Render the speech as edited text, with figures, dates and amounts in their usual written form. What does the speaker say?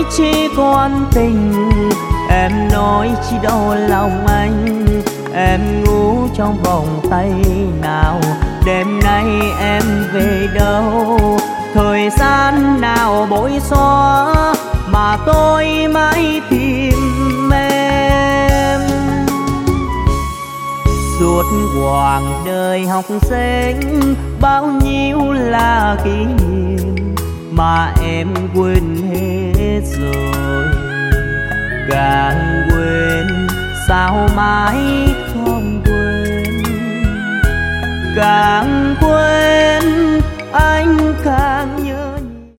chỉ còn tình. Em nói chỉ đau lòng anh, em ngủ trong vòng tay nào. Đêm nay em về đâu, thời gian nào bối xóa mà tôi mãi tìm em. Suốt quãng đời học sinh bao nhiêu là kỷ niệm mà em quên hết rồi. Càng quên sao mãi không quên, càng